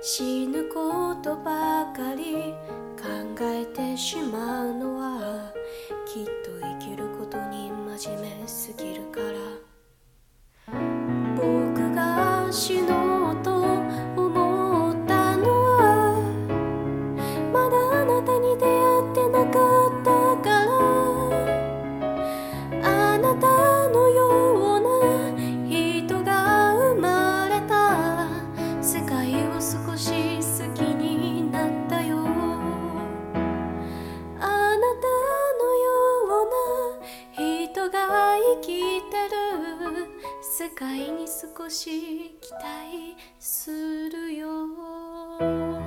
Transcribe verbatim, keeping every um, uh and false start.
死ぬことばかり考えてしまうのはきっと生きることに真面目すぎるから。僕が死のうと思ったのはまだあなたに出会ってなかったから。あなたのような人が生まれた世界を少し好きになったよ。あなたのような人が生きてる世界に少し期待するよ。